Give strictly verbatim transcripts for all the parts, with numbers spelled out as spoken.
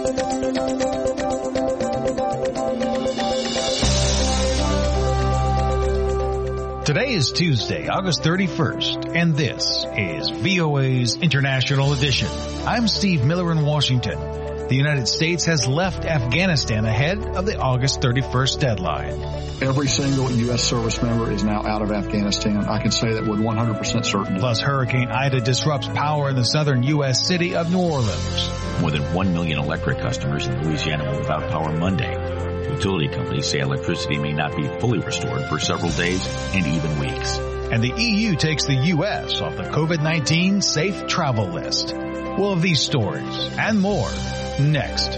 Today is Tuesday, August thirty-first, and this is V O A's International Edition. I'm Steve Miller in Washington. The United States has left Afghanistan ahead of the August thirty-first deadline. Every single U S service member is now out of Afghanistan. I can say that with one hundred percent certainty. Plus, Hurricane Ida disrupts power in the southern U S city of New Orleans. More than one million electric customers in Louisiana were without power Monday. Utility companies say electricity may not be fully restored for several days and even weeks. And the E U takes the U S off the COVID nineteen safe travel list. We'll have these stories and more next.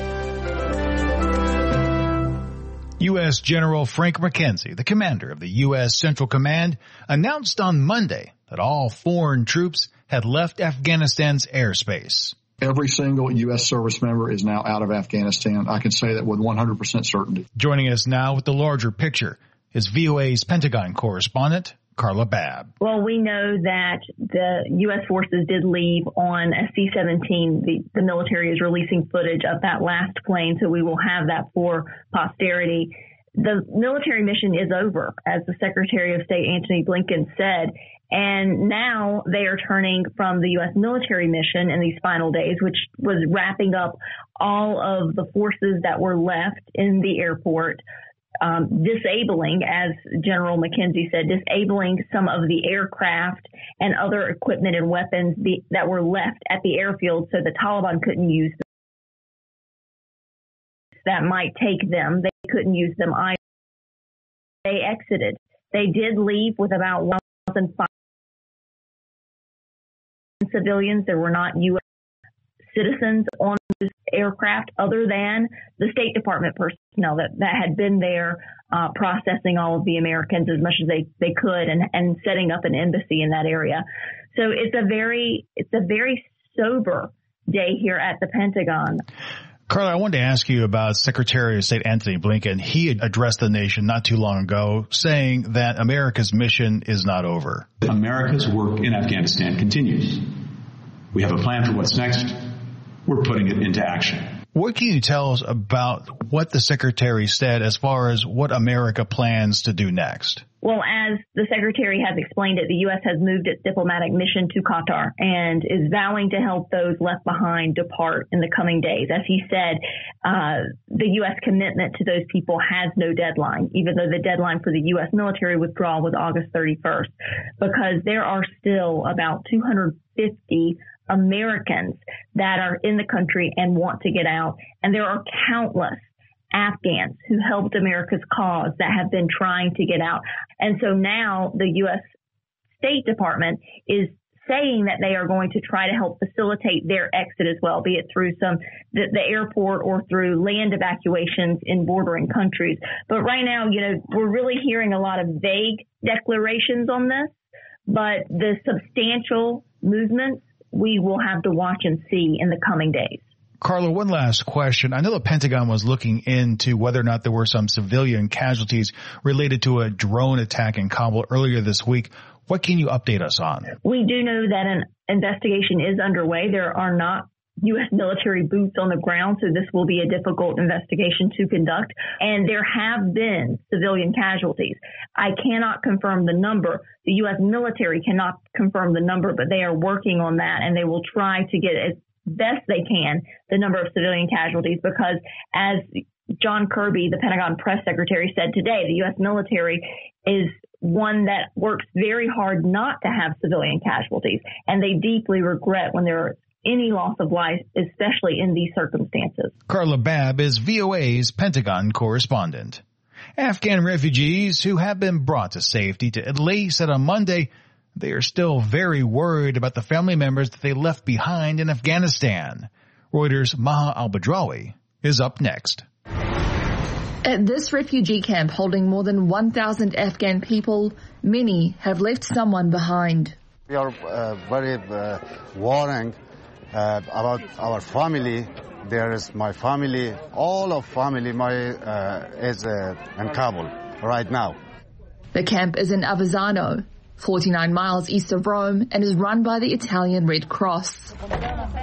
U S General Frank McKenzie, the commander of the U S Central Command, announced on Monday that all foreign troops had left Afghanistan's airspace. Every single U S service member is now out of Afghanistan. I can say that with one hundred percent certainty. Joining us now with the larger picture is V O A's Pentagon correspondent, Carla Babb. Well, we know that the U S forces did leave on a C seventeen. The, the military is releasing footage of that last plane, so we will have that for posterity. The military mission is over, as the Secretary of State Antony Blinken said. And now they are turning from the U S military mission in these final days, which was wrapping up all of the forces that were left in the airport, um, disabling, as General McKenzie said, disabling some of the aircraft and other equipment and weapons be, that were left at the airfield so the Taliban couldn't use them. That might take them. They couldn't use them either. They exited. They did leave with about one thousand five hundred civilians. There were not U S citizens on this aircraft other than the State Department personnel that, that had been there uh, processing all of the Americans as much as they, they could and, and setting up an embassy in that area. So it's a very it's a very sober day here at the Pentagon. Carla, I wanted to ask you about Secretary of State Antony Blinken. He addressed the nation not too long ago saying that America's mission is not over. America's work in Afghanistan continues. We have a plan for what's next. We're putting it into action. What can you tell us about what the Secretary said as far as what America plans to do next? Well, as the Secretary has explained it, the U S has moved its diplomatic mission to Qatar and is vowing to help those left behind depart in the coming days. As he said, uh, the U S commitment to those people has no deadline, even though the deadline for the U S military withdrawal was August thirty-first, because there are still about two hundred fifty Americans that are in the country and want to get out. And there are countless Afghans who helped America's cause that have been trying to get out. And so now the U S State Department is saying that they are going to try to help facilitate their exit as well, be it through some the, the airport or through land evacuations in bordering countries. But right now, you know, we're really hearing a lot of vague declarations on this, but the substantial movements we will have to watch and see in the coming days. Carla, one last question. I know the Pentagon was looking into whether or not there were some civilian casualties related to a drone attack in Kabul earlier this week. What can you update us on? We do know that an investigation is underway. There are not U S military boots on the ground, so this will be a difficult investigation to conduct. And there have been civilian casualties. I cannot confirm the number. The U S military cannot confirm the number, but they are working on that, and they will try to get as best they can the number of civilian casualties, because as John Kirby, the Pentagon press secretary, said today, the U S military is one that works very hard not to have civilian casualties, and they deeply regret when there are any loss of life, especially in these circumstances. Carla Babb is V O A's Pentagon correspondent. Afghan refugees who have been brought to safety to Italy said on Monday they are still very worried about the family members that they left behind in Afghanistan. Reuters' Maha Al-Badrawi is up next. At this refugee camp holding more than one thousand Afghan people, many have left someone behind. We are uh, very uh, worrying uh, about our family. There is my family, all of family my uh, is uh, in Kabul right now. The camp is in Avezzano, forty-nine miles east of Rome, and is run by the Italian Red Cross.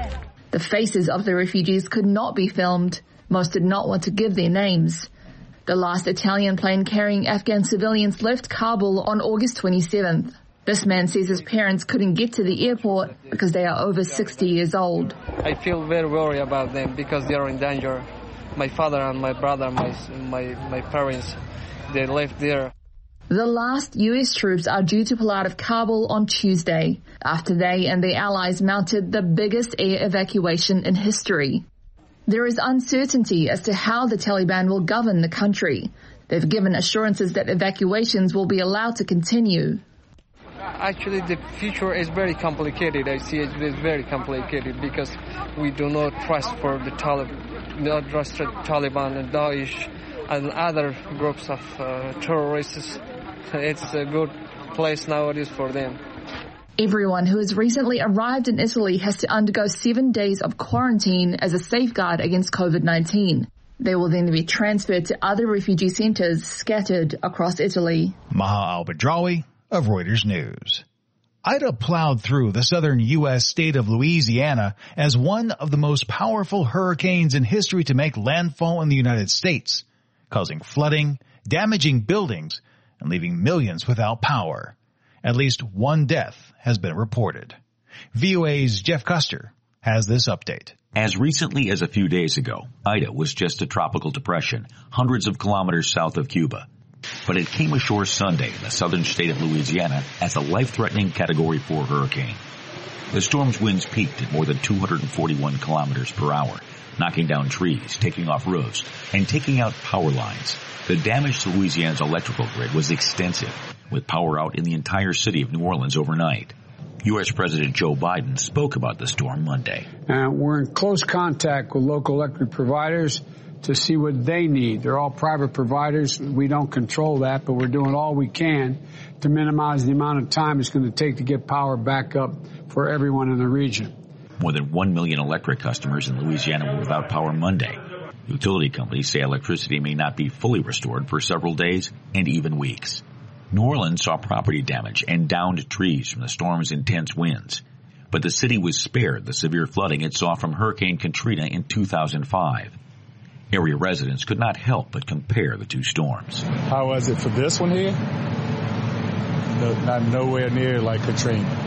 The faces of the refugees could not be filmed. Most did not want to give their names. The last Italian plane carrying Afghan civilians left Kabul on August twenty-seventh. This man says his parents couldn't get to the airport because they are over sixty years old. I feel very worried about them because they are in danger. My father and my brother, my my, my parents, they left there. The last U S troops are due to pull out of Kabul on Tuesday, after they and their allies mounted the biggest air evacuation in history. There is uncertainty as to how the Taliban will govern the country. They've given assurances that evacuations will be allowed to continue. Actually, the future is very complicated. I see it is very complicated because we do not trust for the Taliban, not trust the Taliban and Daesh and other groups of uh, terrorists. It's a good place nowadays for them. Everyone who has recently arrived in Italy has to undergo seven days of quarantine as a safeguard against COVID nineteen. They will then be transferred to other refugee centers scattered across Italy. Maha Al-Badrawi of Reuters News. Ida plowed through the southern U S state of Louisiana as one of the most powerful hurricanes in history to make landfall in the United States, causing flooding, damaging buildings, and leaving millions without power. At least one death has been reported. V O A's Jeff Custer has this update. As recently as a few days ago, Ida was just a tropical depression hundreds of kilometers south of Cuba. But it came ashore Sunday in the southern state of Louisiana as a life-threatening Category four hurricane. The storm's winds peaked at more than two hundred forty-one kilometers per hour, knocking down trees, taking off roofs, and taking out power lines. The damage to Louisiana's electrical grid was extensive, with power out in the entire city of New Orleans overnight. U S President Joe Biden spoke about the storm Monday. Uh, we're in close contact with local electric providers to see what they need. They're all private providers. We don't control that, but we're doing all we can to minimize the amount of time it's going to take to get power back up for everyone in the region. More than one million electric customers in Louisiana were without power Monday. Utility companies say electricity may not be fully restored for several days and even weeks. New Orleans saw property damage and downed trees from the storm's intense winds. But the city was spared the severe flooding it saw from Hurricane Katrina in two thousand five. Area residents could not help but compare the two storms. How was it for this one here? No, not nowhere near like Katrina.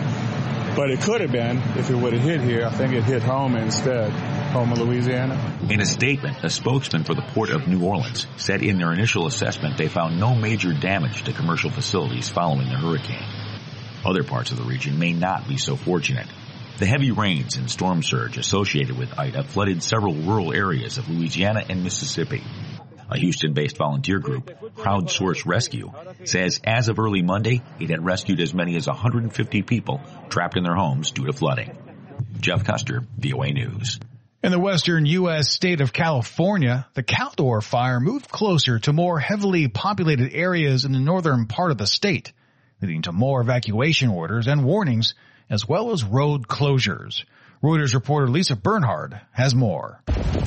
But it could have been if it would have hit here. I think it hit Houma instead, Houma, Louisiana. In a statement, a spokesman for the Port of New Orleans said in their initial assessment they found no major damage to commercial facilities following the hurricane. Other parts of the region may not be so fortunate. The heavy rains and storm surge associated with Ida flooded several rural areas of Louisiana and Mississippi. A Houston-based volunteer group, Crowdsource Rescue, says as of early Monday, it had rescued as many as one hundred fifty people trapped in their homes due to flooding. Jeff Custer, V O A News. In the western U S state of California, the Caldor fire moved closer to more heavily populated areas in the northern part of the state, leading to more evacuation orders and warnings, as well as road closures. Reuters reporter Lisa Bernhard has more.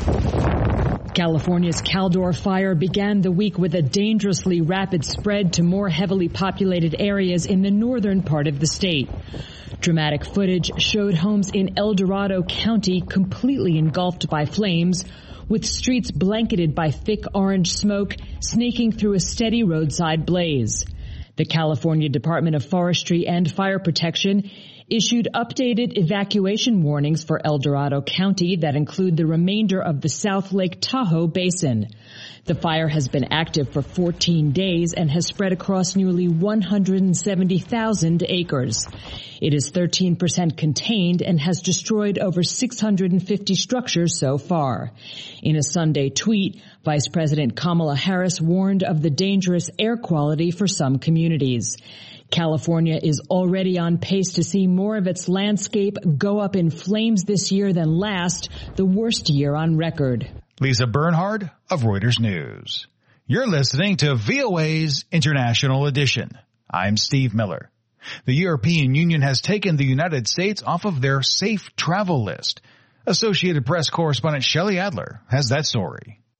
California's Caldor fire began the week with a dangerously rapid spread to more heavily populated areas in the northern part of the state. Dramatic footage showed homes in El Dorado County completely engulfed by flames, with streets blanketed by thick orange smoke snaking through a steady roadside blaze. The California Department of Forestry and Fire Protection issued updated evacuation warnings for El Dorado County that include the remainder of the South Lake Tahoe Basin. The fire has been active for fourteen days and has spread across nearly one hundred seventy thousand acres. It is thirteen percent contained and has destroyed over six hundred fifty structures so far. In a Sunday tweet, Vice President Kamala Harris warned of the dangerous air quality for some communities. California is already on pace to see more of its landscape go up in flames this year than last, the worst year on record. Lisa Bernhard of Reuters News. You're listening to V O A's International Edition. I'm Steve Miller. The European Union has taken the United States off of their safe travel list. Associated Press correspondent Shelley Adler has that story.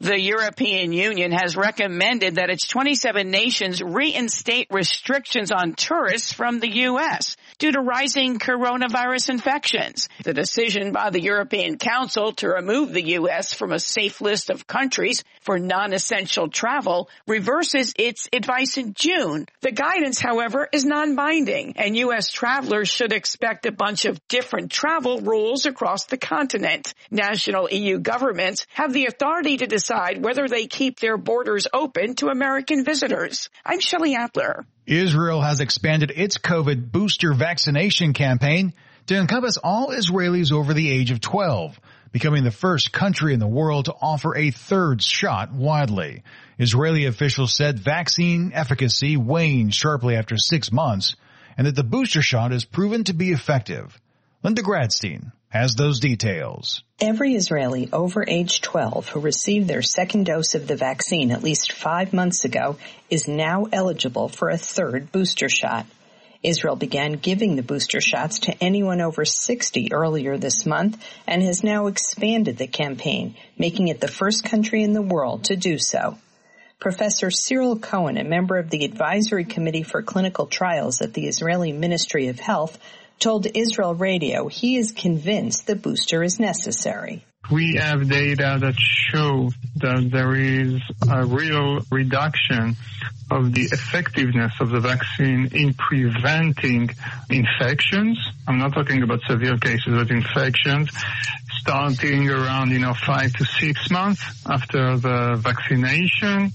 The European Union has recommended that its twenty-seven nations reinstate restrictions on tourists from the U S due to rising coronavirus infections. The decision by the European Council to remove the U S from a safe list of countries for non-essential travel reverses its advice in June. The guidance, however, is non-binding, and U S travelers should expect a bunch of different travel rules across the continent. National E U governments have the authority to decide whether they keep their borders open to American visitors. I'm Shelley Appler. Israel has expanded its COVID booster vaccination campaign to encompass all Israelis over the age of twelve, becoming the first country in the world to offer a third shot widely. Israeli officials said vaccine efficacy waned sharply after six months and that the booster shot has proven to be effective. Linda Gradstein has those details. Every Israeli over age twelve who received their second dose of the vaccine at least five months ago is now eligible for a third booster shot. Israel began giving the booster shots to anyone over sixty earlier this month and has now expanded the campaign, making it the first country in the world to do so. Professor Cyril Cohen, a member of the Advisory Committee for Clinical Trials at the Israeli Ministry of Health, told Israel Radio he is convinced the booster is necessary. We have data that show that there is a real reduction of the effectiveness of the vaccine in preventing infections. I'm not talking about severe cases, but infections starting around, you know, five to six months after the vaccination.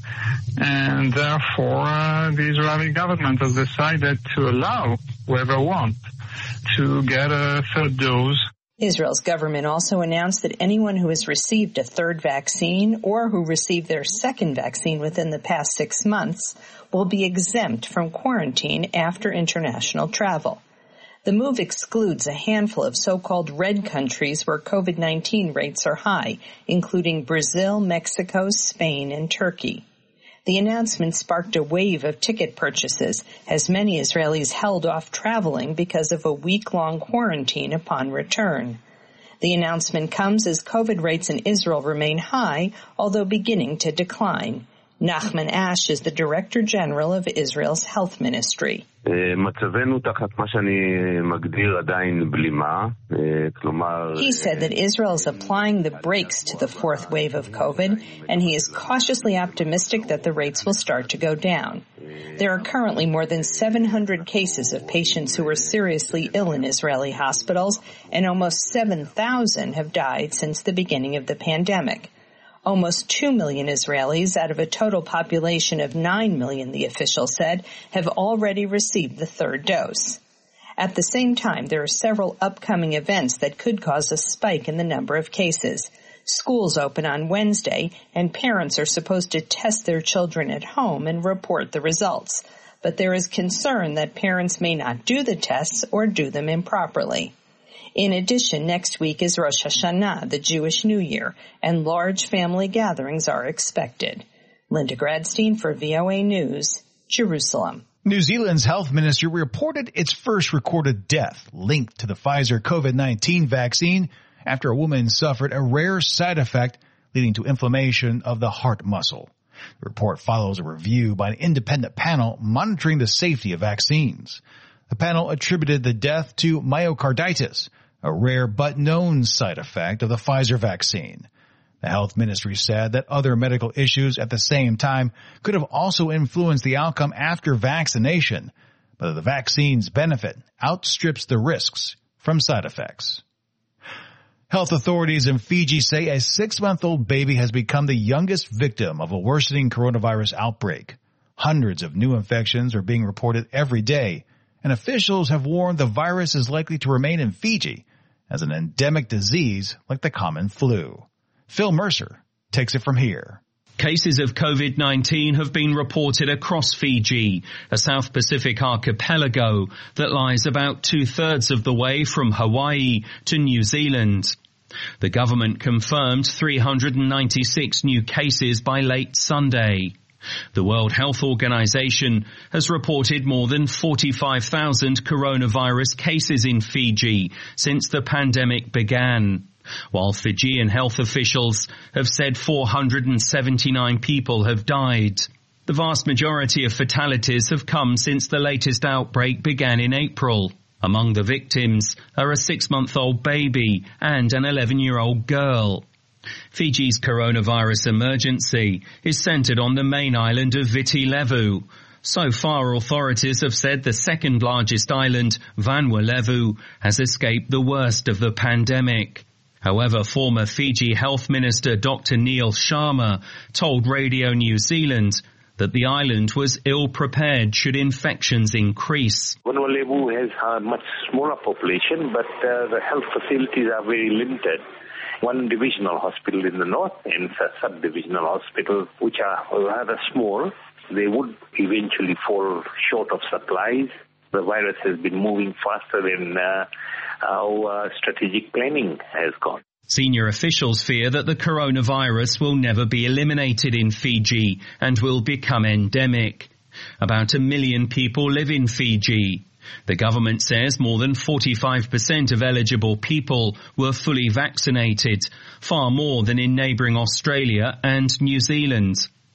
And therefore, uh, the Israeli government has decided to allow whoever wants to get a third dose. Israel's government also announced that anyone who has received a third vaccine or who received their second vaccine within the past six months will be exempt from quarantine after international travel. The move excludes a handful of so-called red countries where COVID nineteen rates are high, including Brazil, Mexico, Spain, and Turkey. The announcement sparked a wave of ticket purchases as many Israelis held off traveling because of a week-long quarantine upon return. The announcement comes as COVID rates in Israel remain high, although beginning to decline. Nachman Ash is the Director General of Israel's Health Ministry. מצבנו תחת מה שאני מגדיר עדיין בלימה, כלומר... He said that Israel is applying the brakes to the fourth wave of COVID, and he is cautiously optimistic that the rates will start to go down. There are currently more than seven hundred cases of patients who are seriously ill in Israeli hospitals, and almost seven thousand have died since the beginning of the pandemic. Almost two million Israelis out of a total population of nine million, the official said, have already received the third dose. At the same time, there are several upcoming events that could cause a spike in the number of cases. Schools open on Wednesday, and parents are supposed to test their children at home and report the results. But there is concern that parents may not do the tests or do them improperly. In addition, next week is Rosh Hashanah, the Jewish New Year, and large family gatherings are expected. Linda Gradstein for V O A News, Jerusalem. New Zealand's health ministry reported its first recorded death linked to the Pfizer COVID nineteen vaccine after a woman suffered a rare side effect leading to inflammation of the heart muscle. The report follows a review by an independent panel monitoring the safety of vaccines. The panel attributed the death to myocarditis, a rare but known side effect of the Pfizer vaccine. The health ministry said that other medical issues at the same time could have also influenced the outcome after vaccination, but the vaccine's benefit outstrips the risks from side effects. Health authorities in Fiji say a six-month-old baby has become the youngest victim of a worsening coronavirus outbreak. Hundreds of new infections are being reported every day, and officials have warned the virus is likely to remain in Fiji as an endemic disease like the common flu. Phil Mercer takes it from here. Cases of COVID nineteen have been reported across Fiji, a South Pacific archipelago that lies about two-thirds of the way from Hawaii to New Zealand. The government confirmed three hundred ninety-six new cases by late Sunday. The World Health Organization has reported more than forty-five thousand coronavirus cases in Fiji since the pandemic began. while Fijian health officials have said four hundred seventy-nine people have died. The vast majority of fatalities have come since the latest outbreak began in April. Among the victims are a six-month-old baby and an eleven-year-old girl. Fiji's coronavirus emergency is centered on the main island of Viti Levu. So far, authorities have said the second largest island, Vanua Levu, has escaped the worst of the pandemic. However, former Fiji Health Minister Doctor Neil Sharma told Radio New Zealand that the island was ill-prepared should infections increase. Vanua Levu has a much smaller population, but uh, the health facilities are very limited. One divisional hospital in the north and a sub-divisional hospital, which are rather small. They would eventually fall short of supplies. The virus has been moving faster than uh, our uh, strategic planning has gone. Senior officials fear that the coronavirus will never be eliminated in Fiji and will become endemic. About a million people live in Fiji. The government says more than forty-five percent of eligible people were fully vaccinated, far more than in neighbouring Australia and New Zealand.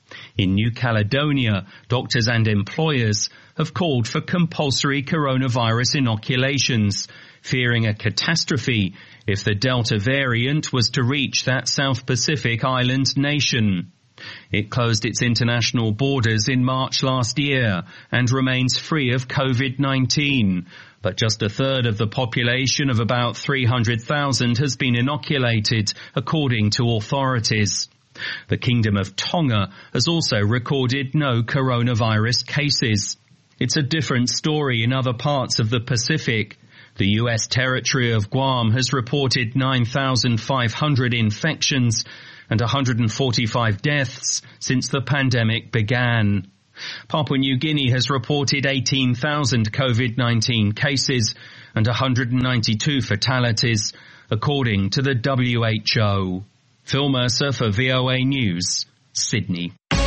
In New Caledonia, doctors and employers have called for compulsory coronavirus inoculations, fearing a catastrophe if the Delta variant was to reach that South Pacific island nation. It closed its international borders in March last year and remains free of COVID nineteen, but just a third of the population of about three hundred thousand has been inoculated, according to authorities. The Kingdom of Tonga has also recorded no coronavirus cases. It's a different story in other parts of the Pacific. The U S territory of Guam has reported nine thousand five hundred infections and one hundred forty-five deaths since the pandemic began. Papua New Guinea has reported eighteen thousand COVID nineteen cases and one hundred ninety-two fatalities, according to the W H O. Phil Mercer for V O A News, Sydney.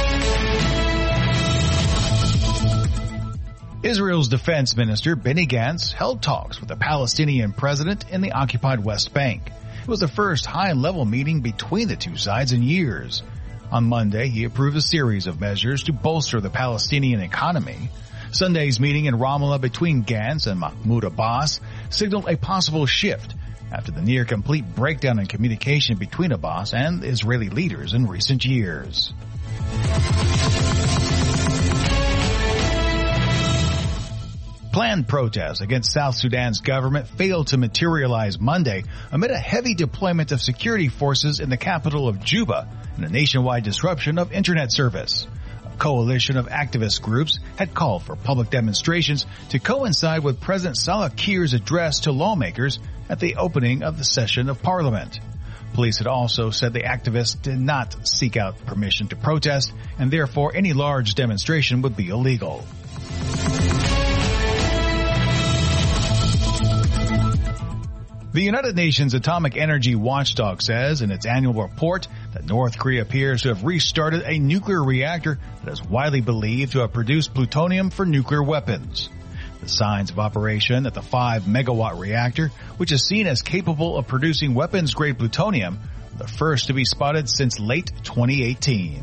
Israel's defense minister, Benny Gantz, held talks with the Palestinian president in the occupied West Bank. It was the first high-level meeting between the two sides in years. On Monday, he approved a series of measures to bolster the Palestinian economy. Sunday's meeting in Ramallah between Gantz and Mahmoud Abbas signaled a possible shift after the near-complete breakdown in communication between Abbas and Israeli leaders in recent years. Planned protests against South Sudan's government failed to materialize Monday amid a heavy deployment of security forces in the capital of Juba and a nationwide disruption of internet service. A coalition of activist groups had called for public demonstrations to coincide with President Salva Kiir's address to lawmakers at the opening of the session of Parliament. Police had also said the activists did not seek out permission to protest, and therefore any large demonstration would be illegal. The United Nations Atomic Energy Watchdog says in its annual report that North Korea appears to have restarted a nuclear reactor that is widely believed to have produced plutonium for nuclear weapons. The signs of operation at the five megawatt reactor, which is seen as capable of producing weapons-grade plutonium, are the first to be spotted since late twenty eighteen.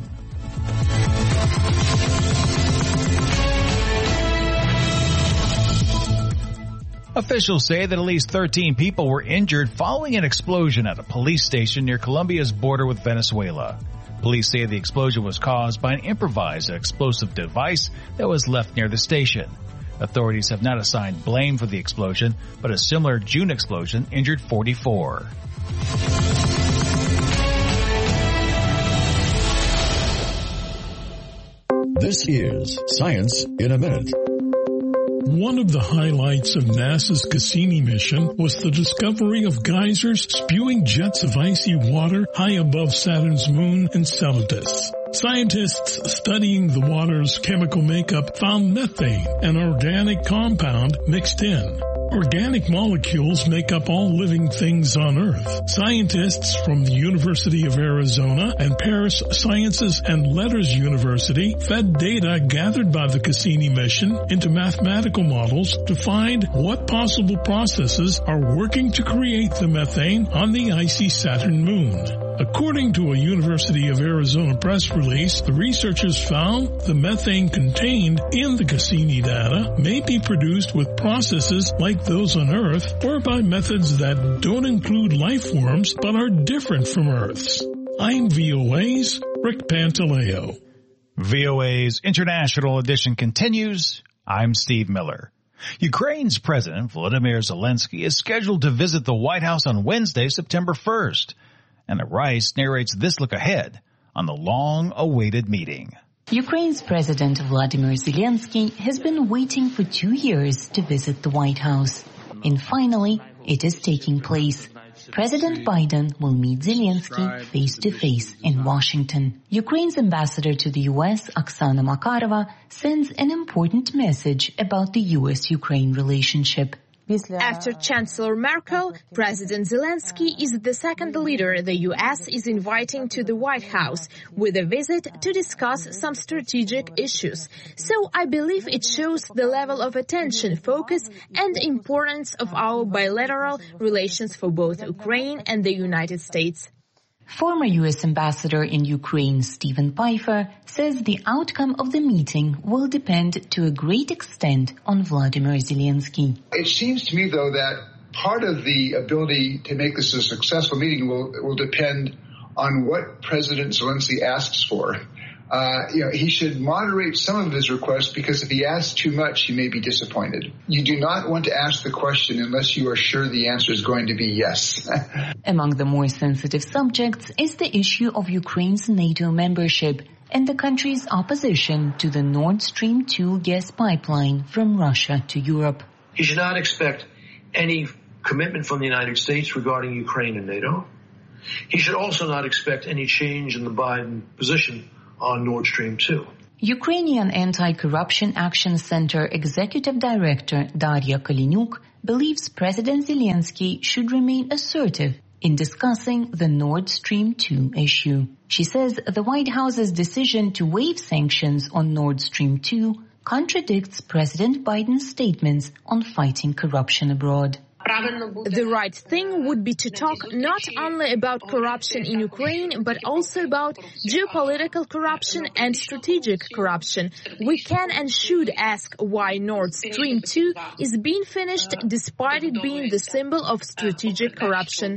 Officials say that at least thirteen people were injured following an explosion at a police station near Colombia's border with Venezuela. Police say the explosion was caused by an improvised explosive device that was left near the station. Authorities have not assigned blame for the explosion, but a similar June explosion injured forty-four. This is Science in a Minute. One of the highlights of NASA's Cassini mission was the discovery of geysers spewing jets of icy water high above Saturn's moon Enceladus. Scientists studying the water's chemical makeup found methane, an organic compound, mixed in. Organic molecules make up all living things on Earth. Scientists from the University of Arizona and Paris Sciences and Letters University fed data gathered by the Cassini mission into mathematical models to find what possible processes are working to create the methane on the icy Saturn moon. According to a University of Arizona press release, the researchers found the methane contained in the Cassini data may be produced with processes like those on Earth or by methods that don't include life forms but are different from Earth's. I'm V O A's Rick Pantaleo. V O A's International Edition continues. I'm Steve Miller. Ukraine's President Volodymyr Zelensky is scheduled to visit the White House on Wednesday, September first. Anna Rice narrates this look ahead on the long-awaited meeting. Ukraine's President Volodymyr Zelensky has been waiting for two years to visit the White House. And finally, it is taking place. President Biden will meet Zelensky face-to-face in Washington. Ukraine's ambassador to the U S, Oksana Makarova, sends an important message about the U S Ukraine relationship. After Chancellor Merkel, President Zelensky is the second leader the U S is inviting to the White House with a visit to discuss some strategic issues. So I believe it shows the level of attention, focus, and importance of our bilateral relations for both Ukraine and the United States. Former U S Ambassador in Ukraine, Stephen Pfeiffer, says the outcome of the meeting will depend to a great extent on Vladimir Zelensky. It seems to me, though, that part of the ability to make this a successful meeting will, will depend on what President Zelensky asks for. Uh, you know, he should moderate some of his requests because if he asks too much, he may be disappointed. You do not want to ask the question unless you are sure the answer is going to be yes. Among the more sensitive subjects is the issue of Ukraine's NATO membership and the country's opposition to the Nord Stream two gas pipeline from Russia to Europe. He should not expect any commitment from the United States regarding Ukraine and NATO. He should also not expect any change in the Biden position on Nord Stream two. Ukrainian Anti-Corruption Action Center Executive Director Daria Kalinyuk believes President Zelensky should remain assertive in discussing the Nord Stream two issue. She says the White House's decision to waive sanctions on Nord Stream two contradicts President Biden's statements on fighting corruption abroad. The right thing would be to talk not only about corruption in Ukraine, but also about geopolitical corruption and strategic corruption. We can and should ask why Nord Stream two is being finished despite it being the symbol of strategic corruption.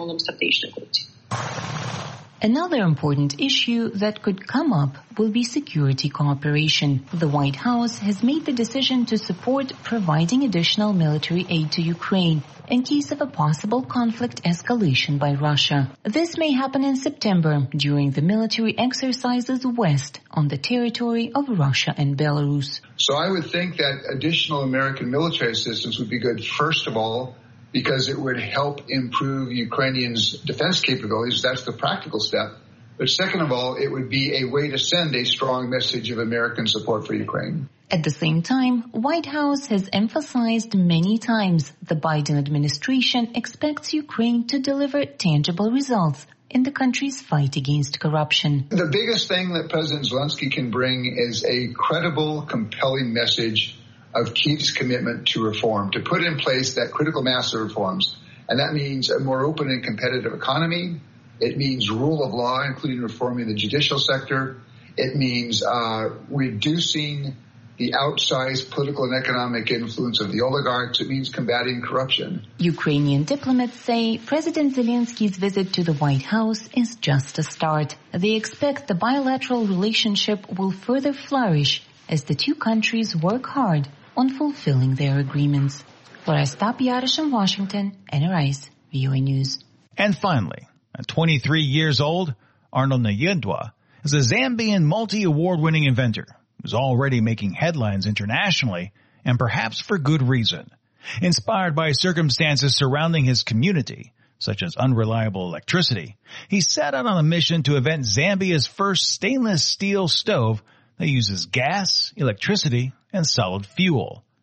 Another important issue that could come up will be security cooperation. The White House has made the decision to support providing additional military aid to Ukraine in case of a possible conflict escalation by Russia. This may happen in September during the military exercises west on the territory of Russia and Belarus. So I would think that additional American military assistance would be good, first of all, because it would help improve Ukrainians' defense capabilities. That's the practical step. But second of all, it would be a way to send a strong message of American support for Ukraine. At the same time, White House has emphasized many times the Biden administration expects Ukraine to deliver tangible results in the country's fight against corruption. The biggest thing that President Zelensky can bring is a credible, compelling message of Kyiv's commitment to reform, to put in place that critical mass of reforms. And that means a more open and competitive economy. It means rule of law, including reforming the judicial sector. It means uh, reducing the outsized political and economic influence of the oligarchs. It means combating corruption. Ukrainian diplomats say President Zelensky's visit to the White House is just a start. They expect the bilateral relationship will further flourish as the two countries work hard on fulfilling their agreements. Laura Stapiarish in Washington, Anna Rice, V O A News. And finally, at twenty-three years old, Arnold Nayendwa is a Zambian multi-award-winning inventor who's already making headlines internationally, and perhaps for good reason. Inspired by circumstances surrounding his community, such as unreliable electricity, he set out on a mission to invent Zambia's first stainless steel stove that uses gas, electricity, and solid fuel.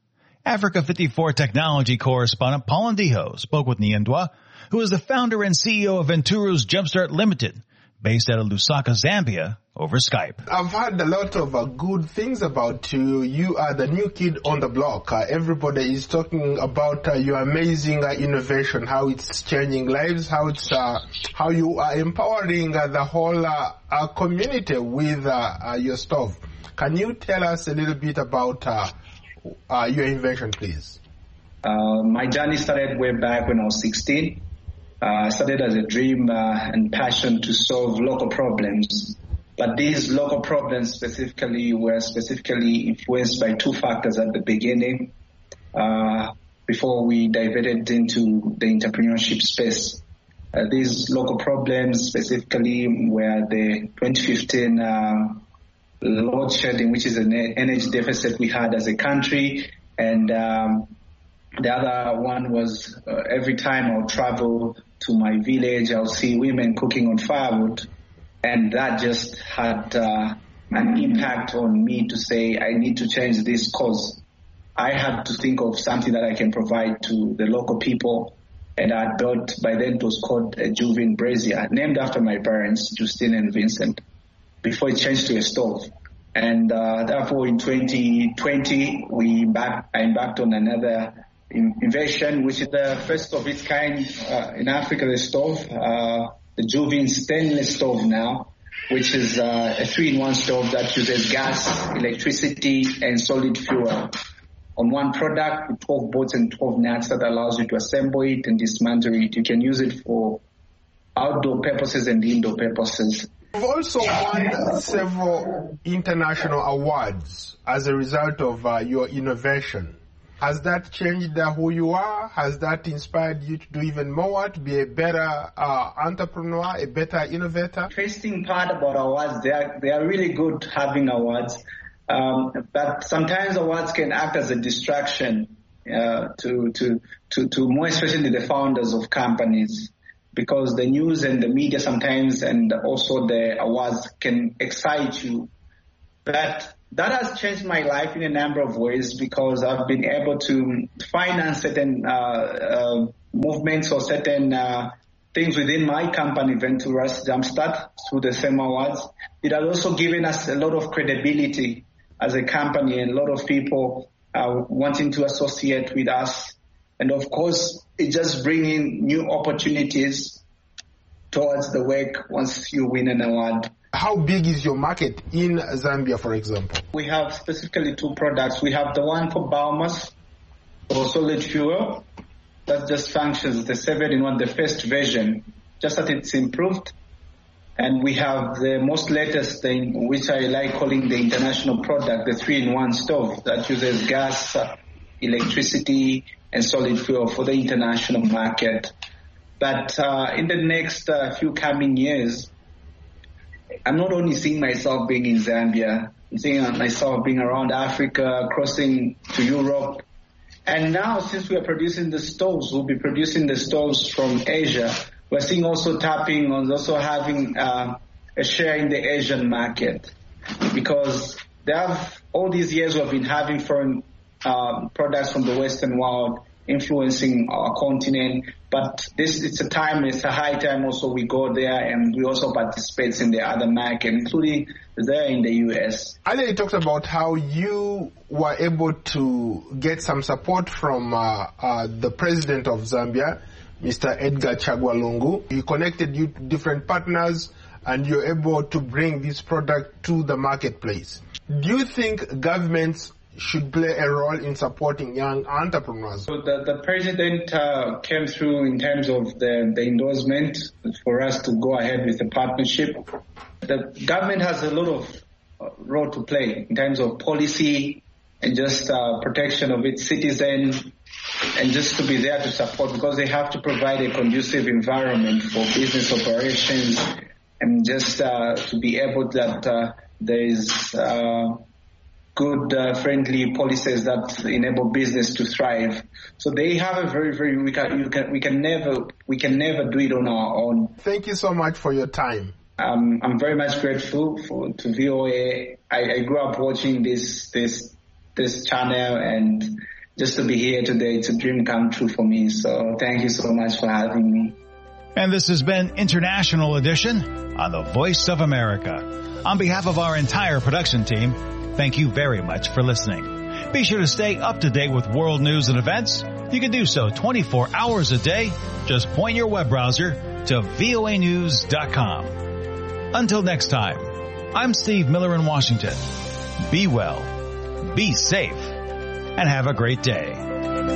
Africa fifty-four technology correspondent Paul Ndiho spoke with Nyandwa, who is the founder and C E O of Venturo's Jumpstart Limited, based out of Lusaka, Zambia, over Skype. I've heard a lot of uh, good things about you. You are the new kid on the block. Uh, everybody is talking about uh, your amazing uh, innovation, how it's changing lives, how it's uh, how you are empowering uh, the whole uh, uh, community with uh, uh, your stove. Can you tell us a little bit about uh, uh, your invention, please? Uh, my journey started way back when I was sixteen. I uh, started as a dream uh, and passion to solve local problems. But these local problems specifically were specifically influenced by two factors at the beginning uh, before we diverted into the entrepreneurship space. Uh, these local problems specifically were the twenty fifteen uh, load shedding, which is an energy deficit we had as a country, and um, the other one was uh, every time I would travel to my village, I'll see women cooking on firewood, and that just had uh, an impact on me to say I need to change this cause. I had to think of something that I can provide to the local people, and I built, by then it was called a Juvin Brazier, named after my parents, Justine and Vincent, before it changed to a stove. And uh, therefore in twenty twenty, we back, I embarked on another invention, which is the first of its kind uh, in Africa, the stove, uh, the Juvin stainless stove now, which is uh, a three-in-one stove that uses gas, electricity, and solid fuel on one product with twelve bolts and twelve nuts that allows you to assemble it and dismantle it. You can use it for outdoor purposes and indoor purposes. You've also won several international awards as a result of uh, your innovation. Has that changed uh, who you are? Has that inspired you to do even more, to be a better uh, entrepreneur, a better innovator? Interesting part about awards, they are, they are really good having awards, um, but sometimes awards can act as a distraction uh, to, to, to, to more especially the founders of companies, because the news and the media sometimes and also the awards can excite you. But that has changed my life in a number of ways, because I've been able to finance certain uh, uh, movements or certain uh, things within my company, Venturo's Jumpstart, through the same awards. It has also given us a lot of credibility as a company, and a lot of people uh, wanting to associate with us. And of course, it just bringing new opportunities towards the work once you win an award. How big is your market in Zambia, for example? We have specifically two products. We have the one for biomass, or solid fuel, that just functions, the seven in one, the first version, just that it's improved. And we have the most latest thing, which I like calling the international product, the three in one stove that uses gas, uh, electricity, and solid fuel for the international market. But uh, in the next uh, few coming years, I'm not only seeing myself being in Zambia, I'm seeing myself being around Africa, crossing to Europe. And now, since we are producing the stoves, we'll be producing the stoves from Asia. We're seeing also tapping on also having uh, a share in the Asian market, because they have all these years we've been having foreign uh, products from the Western world influencing our continent. But this, it's a time, it's a high time also we go there, and we also participate in the other market, including there in the U S. Earlier you talked about how you were able to get some support from uh, uh, the president of Zambia, Mister Edgar Chagwa Lungu. He connected you to different partners, and you're able to bring this product to the marketplace. Do you think governments should play a role in supporting young entrepreneurs? So the, the president uh, came through in terms of the, the endorsement for us to go ahead with the partnership. The government has a lot of uh, role to play in terms of policy and just uh, protection of its citizens, and just to be there to support, because they have to provide a conducive environment for business operations, and just uh, to be able that uh, there is uh, good, uh, friendly policies that enable business to thrive. So they have a very, very, we can, you can, we can never, we can never do it on our own. Thank you so much for your time. Um, I'm very much grateful for, to V O A. I, I grew up watching this, this, this channel, and just to be here today, it's a dream come true for me. So thank you so much for having me. And this has been International Edition on the Voice of America. On behalf of our entire production team, thank you very much for listening. Be sure to stay up to date with world news and events. You can do so twenty-four hours a day. Just point your web browser to V O A news dot com. Until next time, I'm Steve Miller in Washington. Be well, be safe, and have a great day.